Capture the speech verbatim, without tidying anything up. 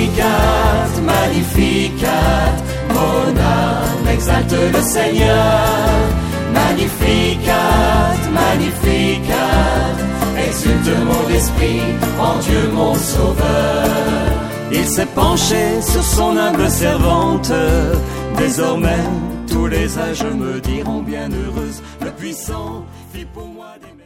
Magnificat, Magnificat, mon âme exalte le Seigneur. Magnificat, Magnificat, exulte mon esprit en Dieu mon Sauveur. Il s'est penché sur son humble servante, désormais tous les âges me diront bienheureuse, le puissant fit pour moi des